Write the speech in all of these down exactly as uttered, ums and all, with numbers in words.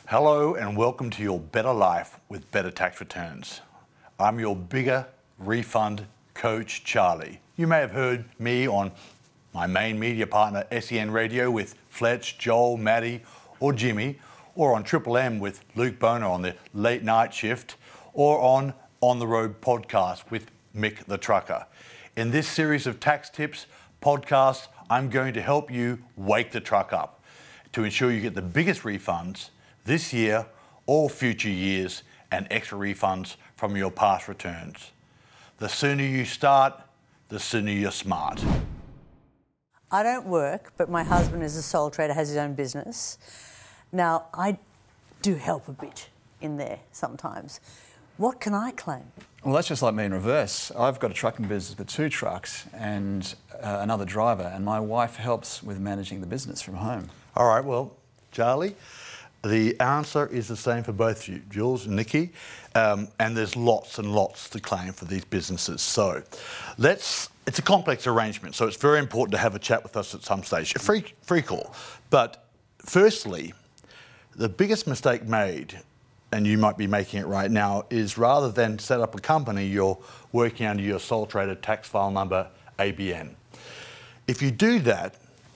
Hello and welcome to your better life with better tax returns. I'm your bigger refund coach, Charlie. You may have heard me on my main media partner, S E N Radio, with Fletch, Joel, Maddie, or Jimmy, or on Triple M with Luke Boner on the late night shift, or on On the Road podcast with Mick the Trucker. In this series of tax tips podcasts, I'm going to help you wake the truck up to ensure you get the biggest refunds this year or future years and extra refunds from your past returns. The sooner you start, the sooner you're smart. I don't work, but my husband is a sole trader, has his own business. Now, I do help a bit in there sometimes. What can I claim? Well, that's just like me in reverse. I've got a trucking business with two trucks and uh, another driver, and my wife helps with managing the business from home. All right, well, Charlie, the answer is the same for both of you, Jules and Nikki, um, and there's lots and lots to claim for these businesses. So let's, it's a complex arrangement, so it's very important to have a chat with us at some stage. A free, free call. But firstly, the biggest mistake made, and you might be making it right now, is rather than set up a company, you're working under your sole trader tax file number A B N. If you do that,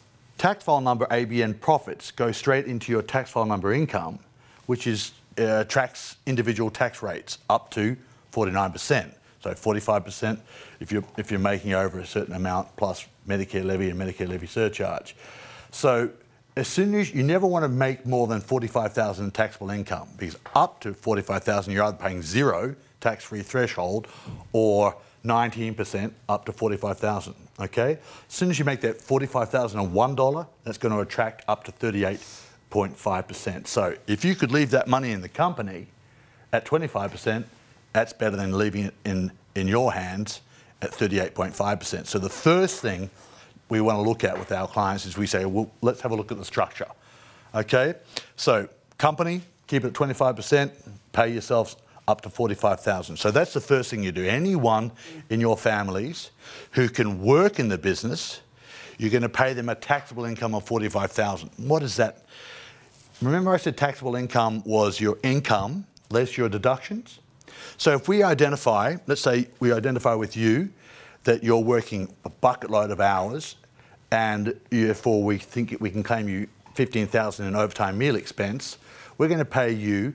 tax file number A B N profits go straight into your tax file number income, which is uh, tracks individual tax rates up to forty-nine percent. So forty-five percent if you're, if you're making over a certain amount plus Medicare levy and Medicare levy surcharge. So as soon as you never want to make more than forty-five thousand in taxable income, because up to forty-five thousand you're either paying zero tax-free threshold or nineteen percent up to forty-five thousand, okay? As soon as you make that forty-five thousand one dollar, that's going to attract up to thirty-eight point five percent. So if you could leave that money in the company at twenty-five percent, that's better than leaving it in, in your hands at thirty-eight point five percent. So the first thing we want to look at with our clients is we say, well, let's have a look at the structure, okay? So company, keep it at twenty-five percent, pay yourselves up to forty-five thousand. So that's the first thing you do. Anyone in your families who can work in the business, you're going to pay them a taxable income of forty-five thousand. What is that? Remember I said taxable income was your income less your deductions? So if we identify, let's say we identify with you that you're working a bucket load of hours and therefore we think we can claim you fifteen thousand in overtime meal expense, we're going to pay you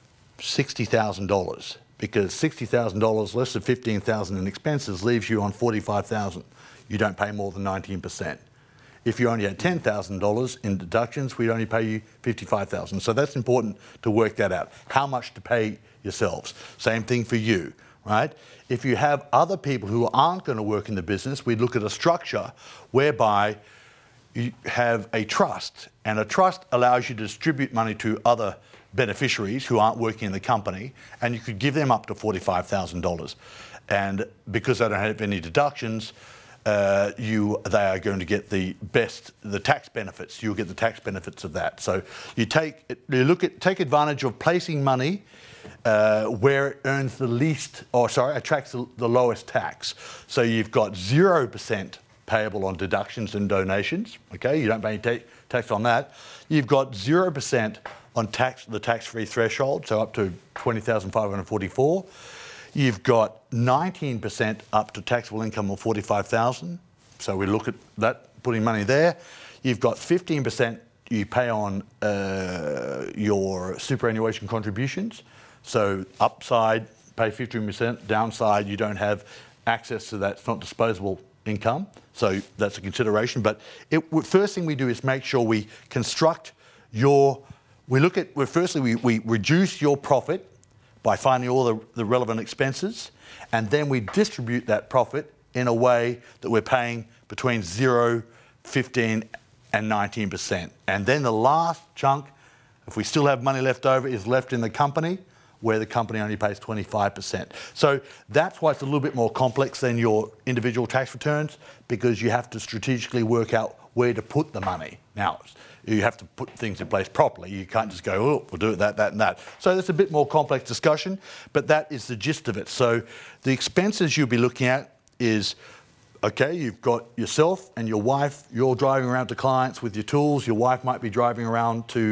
sixty thousand dollars because sixty thousand dollars less than fifteen thousand dollars in expenses leaves you on forty-five thousand dollars. You don't pay more than nineteen percent. If you only had ten thousand dollars in deductions, we'd only pay you fifty-five thousand dollars. So that's important to work that out. How much to pay yourselves. Same thing for you, right? If you have other people who aren't going to work in the business, we'd look at a structure whereby you have a trust, and a trust allows you to distribute money to other beneficiaries who aren't working in the company, and you could give them up to forty-five thousand dollars. And because they don't have any deductions, uh, you they are going to get the best, the tax benefits. You'll get the tax benefits of that. So you take you look at take advantage of placing money uh, where it earns the least, or sorry, attracts the, the lowest tax. So you've got zero percent payable on deductions and donations. Okay, you don't pay any ta- tax on that. You've got zero percent on tax, the tax-free threshold, so up to twenty thousand five hundred forty-four. You've got nineteen percent up to taxable income of forty-five thousand. So we look at that, putting money there. You've got fifteen percent you pay on uh, your superannuation contributions. So upside, pay fifteen percent. Downside, you don't have access to that. It's not disposable income. So that's a consideration. But it, first thing we do is make sure we construct your We look at, well, firstly, we, we reduce your profit by finding all the, the relevant expenses, and then we distribute that profit in a way that we're paying between zero, fifteen, and nineteen percent. And then the last chunk, if we still have money left over, is left in the company, where the company only pays twenty-five percent. So that's why it's a little bit more complex than your individual tax returns, because you have to strategically work out where to put the money. Now, you have to put things in place properly. You can't just go, oh, we'll do it, that, that, and that. So that's a bit more complex discussion, but that is the gist of it. So the expenses you'll be looking at is, okay, you've got yourself and your wife, you're driving around to clients with your tools. Your wife might be driving around to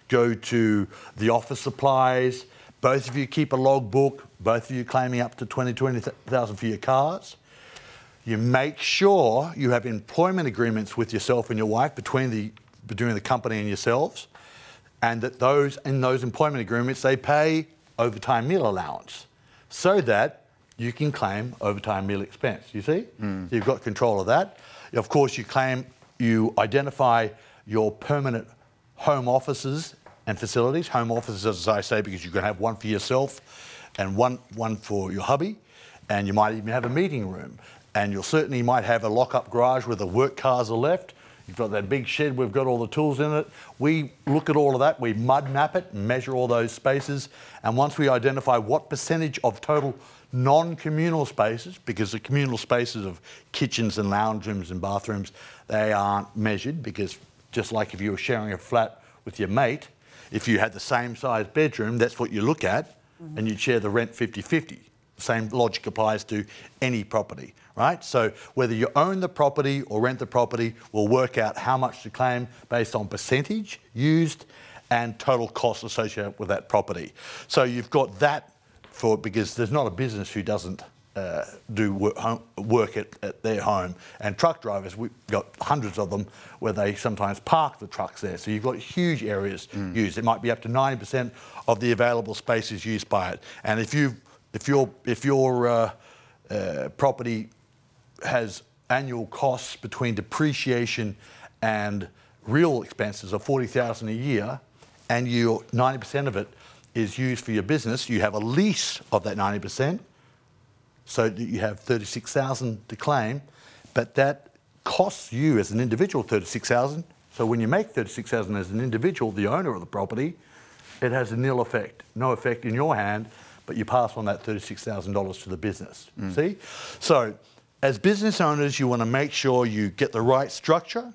go to the office supplies. Both of you keep a logbook. Both of you claiming up to twenty, twenty thousand for your cars. You make sure you have employment agreements with yourself and your wife between the between the company and yourselves, and that those in those employment agreements they pay overtime meal allowance, so that you can claim overtime meal expense. You see, mm. you've got control of that. Of course, you claim you identify your permanent home offices and facilities. Home offices, as I say, because you can have one for yourself and one one for your hubby, and you might even have a meeting room. And you'll certainly might have a lock-up garage where the work cars are left. You've got that big shed, we've got all the tools in it. We look at all of that, we mud map it and measure all those spaces. And once we identify what percentage of total non-communal spaces, because the communal spaces of kitchens and lounge rooms and bathrooms, they aren't measured, because just like if you were sharing a flat with your mate, if you had the same size bedroom, that's what you look at, mm-hmm. and you'd share the rent fifty-fifty. Same logic applies to any property, right? So whether you own the property or rent the property, we'll work out how much to claim based on percentage used and total costs associated with that property. So you've got that for, because there's not a business who doesn't uh, do work, home, work at, at their home. And truck drivers, we've got hundreds of them where they sometimes park the trucks there. So you've got huge areas mm. used. It might be up to ninety percent of the available space is used by it. And if you've If your if your uh, uh, property has annual costs between depreciation and real expenses of forty thousand dollars a year, and your ninety percent of it is used for your business, you have a lease of that ninety percent, so that you have thirty-six thousand dollars to claim, but that costs you as an individual thirty-six thousand dollars. So when you make thirty-six thousand dollars as an individual, the owner of the property, it has a nil effect, no effect in your hand, but you pass on that thirty-six thousand dollars to the business. Mm. See? So as business owners, you want to make sure you get the right structure,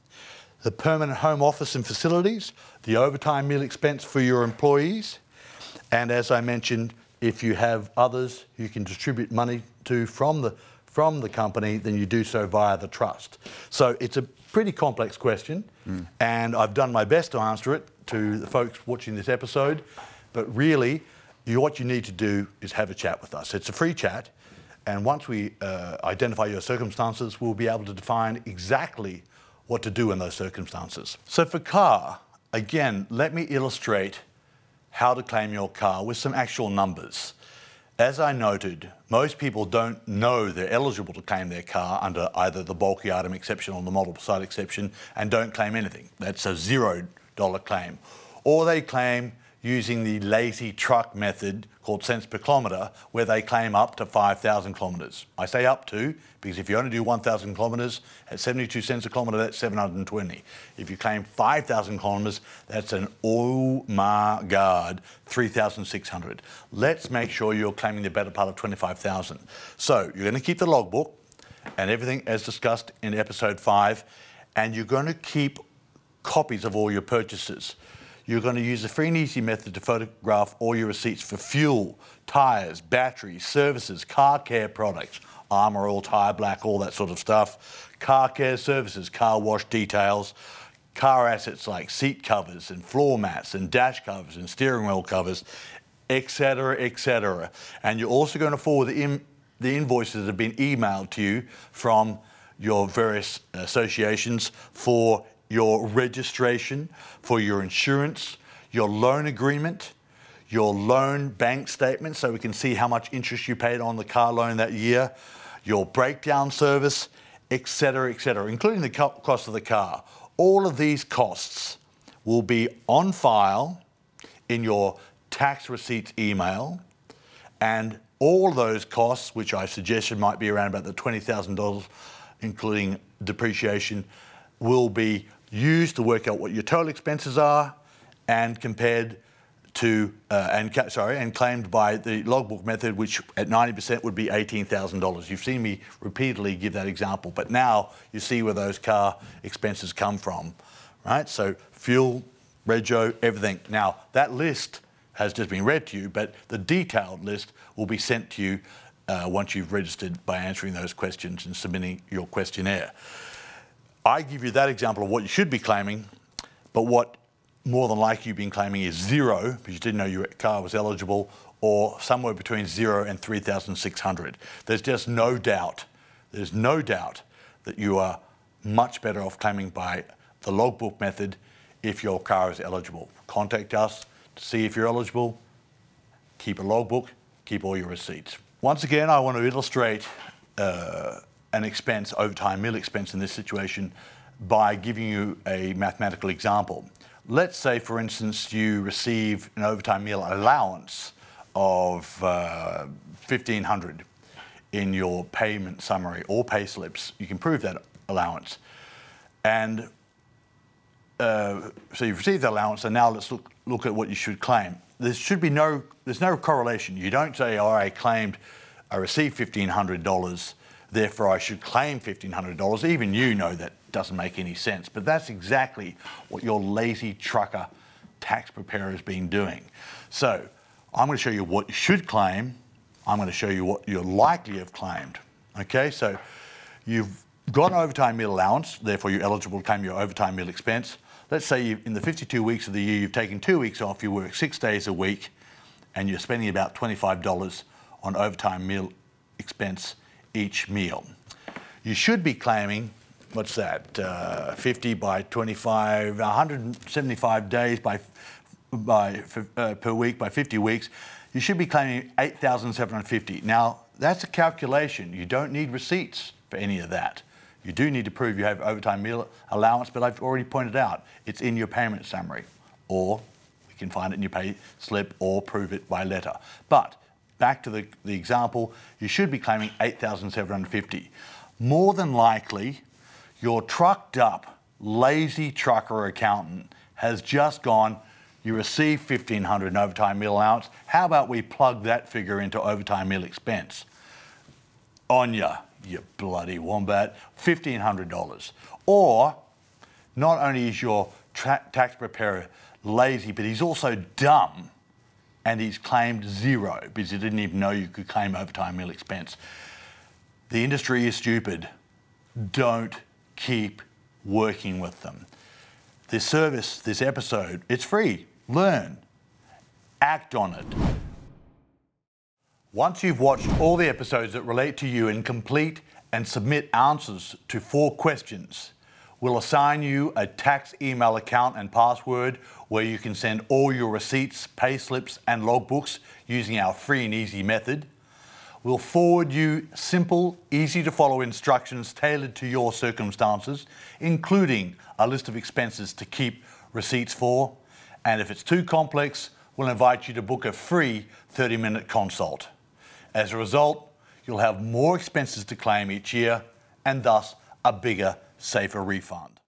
the permanent home office and facilities, the overtime meal expense for your employees, and as I mentioned, if you have others you can distribute money to from the from the company, then you do so via the trust. So it's a pretty complex question, mm. and I've done my best to answer it to the folks watching this episode, but really, You, what you need to do is have a chat with us. It's a free chat, and once we uh, identify your circumstances, we'll be able to define exactly what to do in those circumstances. So for car, again, let me illustrate how to claim your car with some actual numbers. As I noted, most people don't know they're eligible to claim their car under either the bulky item exception or the multiple site exception and don't claim anything. That's a zero dollar claim. Or they claim using the lazy truck method called cents per kilometre, where they claim up to five thousand kilometres. I say up to, because if you only do one thousand kilometres, at seventy-two cents a kilometre, that's seven hundred twenty. If you claim five thousand kilometres, that's an, oh my God, three thousand six hundred. Let's make sure you're claiming the better part of twenty-five thousand. So you're going to keep the logbook and everything as discussed in episode five, and you're going to keep copies of all your purchases. You're going to use the free and easy method to photograph all your receipts for fuel, tyres, batteries, services, car care products, Armour Oil, Tyre Black, all that sort of stuff, car care services, car wash details, car assets like seat covers and floor mats and dash covers and steering wheel covers, et cetera, et cetera. And you're also going to forward the, in, the invoices that have been emailed to you from your various associations for your registration, for your insurance, your loan agreement, your loan bank statement so we can see how much interest you paid on the car loan that year, your breakdown service, et cetera, et cetera, including the co- cost of the car. All of these costs will be on file in your tax receipts email, and all those costs, which I suggested might be around about the twenty thousand dollars, including depreciation, will be used to work out what your total expenses are and compared to, uh, and ca- sorry, and claimed by the logbook method, which at ninety percent would be eighteen thousand dollars. You've seen me repeatedly give that example, but now you see where those car expenses come from, right? So fuel, rego, everything. Now, that list has just been read to you, but the detailed list will be sent to you uh, once you've registered by answering those questions and submitting your questionnaire. I give you that example of what you should be claiming, but what more than likely you've been claiming is zero because you didn't know your car was eligible, or somewhere between zero and three thousand six hundred. There's just no doubt, there's no doubt that you are much better off claiming by the logbook method if your car is eligible. Contact us to see if you're eligible, keep a logbook, keep all your receipts. Once again, I want to illustrate uh, an expense, overtime meal expense in this situation, by giving you a mathematical example. Let's say, for instance, you receive an overtime meal allowance of uh, fifteen hundred dollars in your payment summary or pay slips. You can prove that allowance. And uh, so you've received the allowance, and now let's look, look at what you should claim. There should be no, there's no correlation. You don't say, oh, I claimed, I received fifteen hundred dollars, therefore I should claim fifteen hundred dollars. Even you know that doesn't make any sense. But that's exactly what your lazy trucker tax preparer has been doing. So I'm going to show you what you should claim. I'm going to show you what you're likely to have claimed. Okay, so you've got an overtime meal allowance, therefore you're eligible to claim your overtime meal expense. Let's say you, in the fifty-two weeks of the year, you've taken two weeks off, you work six days a week, and you're spending about twenty-five dollars on overtime meal expense each meal. You should be claiming, what's that, uh, fifty by twenty-five, one hundred seventy-five days by, by, uh, per week by fifty weeks. You should be claiming eight thousand seven hundred fifty dollars. Now, that's a calculation. You don't need receipts for any of that. You do need to prove you have overtime meal allowance, but I've already pointed out it's in your payment summary, or we can find it in your pay slip or prove it by letter. But back to the, the example, you should be claiming eight thousand seven hundred fifty dollars. More than likely, your trucked up, lazy trucker accountant has just gone, you receive fifteen hundred dollars in overtime meal allowance. How about we plug that figure into overtime meal expense? On ya, you bloody wombat, fifteen hundred dollars. Or, not only is your tra- tax preparer lazy, but he's also dumb, and he's claimed zero because he didn't even know you could claim overtime meal expense. The industry is stupid. Don't keep working with them. This service, this episode, it's free. Learn. Act on it. Once you've watched all the episodes that relate to you and complete and submit answers to four questions, we'll assign you a tax email account and password where you can send all your receipts, pay slips, and logbooks using our free and easy method. We'll forward you simple, easy to follow instructions tailored to your circumstances, including a list of expenses to keep receipts for. And if it's too complex, we'll invite you to book a free thirty minute consult. As a result, you'll have more expenses to claim each year and thus a bigger, safer refund.